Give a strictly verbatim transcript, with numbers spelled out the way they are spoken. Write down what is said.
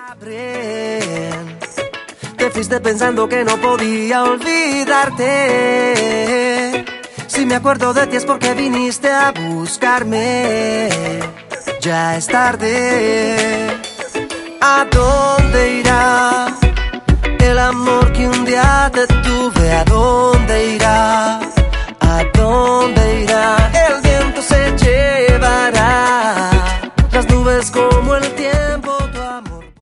Te fuiste pensando que no podía olvidarte. Si me acuerdo de ti es porque viniste a buscarme. Ya es tarde. ¿A dónde irá el amor que un día te tuve? ¿A dónde irá? ¿A dónde irá